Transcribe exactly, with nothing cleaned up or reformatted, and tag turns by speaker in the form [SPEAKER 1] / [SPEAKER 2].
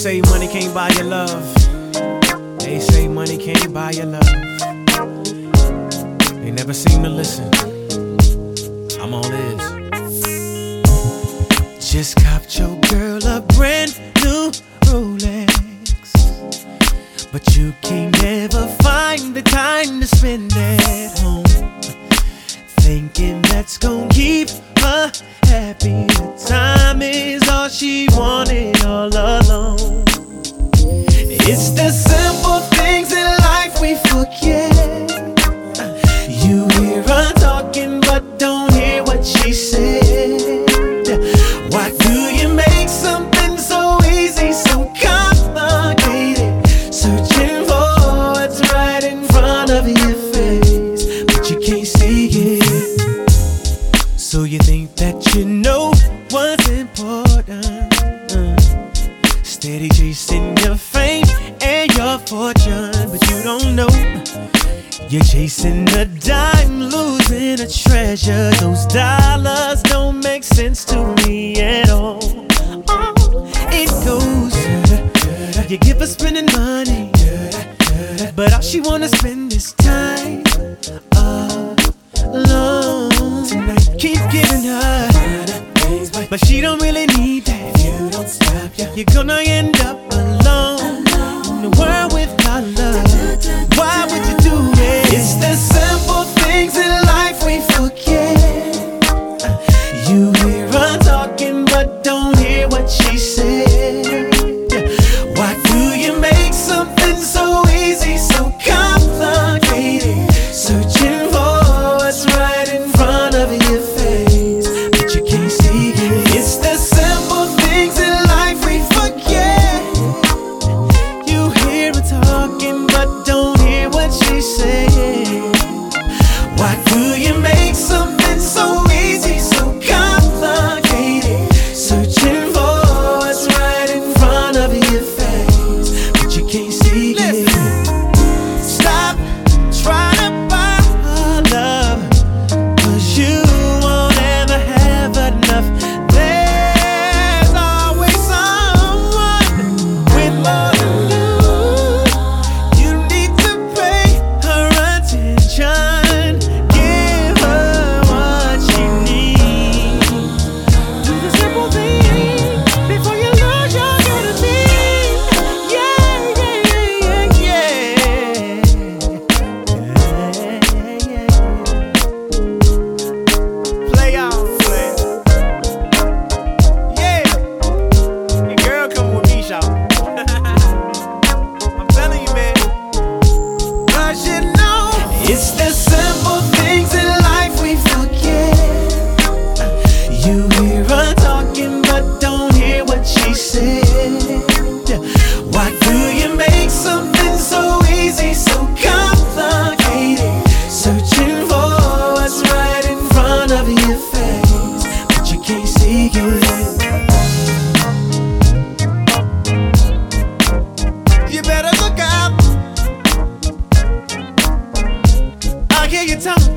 [SPEAKER 1] say money can't buy your love. They say money can't buy your love. They never seem to listen. I'm all ears. Just copped your girl a brand new Rolex, but you can't never find the time to spend at home, thinking that's gonna keep her happy. The time is all she wanted all alone. It's the simple things in life we forget. You hear her talking but don't hear what she said. Why do you make something so easy so complicated? Searching for what's right in front of your face, but you can't see it. So you think that you know what's important, uh, steady chasing your fame and your fortune, but you don't know you're chasing a dime, losing a treasure. Those dollars don't make sense to me at all. Oh, it goes, you give her spending money, but all she wanna spend is time alone. Tonight, keep giving her, but she don't really need that. If you don't stop, you're gonna end up alone in the world without love. Why would you do it? It's the simple things in life we forget. You hear her talking but don't hear what she said. Why do you make something so easy so complicated? Searching for what's right in front of your face, but you can't see it. It's the simple things in life we forget. You hear her talking but don't hear what she said. Why do you make something so easy so complicated? Searching for what's right in front of your face, but you can't see it. Stop trying to buy her love, 'cause you won't ever have enough. There's always someone with more than you. You need to pay her attention, give her what she needs. Do the simple thing before you lose your unity. Yeah, yeah, yeah, yeah, yeah, yeah, yeah. Play out, play. Yeah, your girl come with me, shout. I'm telling you, man. 'Cause you know it's the simple things in life we forget. You hear her talking but don't hear what she said. Why do you make something so easy so complicated? Searching for what's right in front of your face, but you can't see it. You better look out. I hear you talking.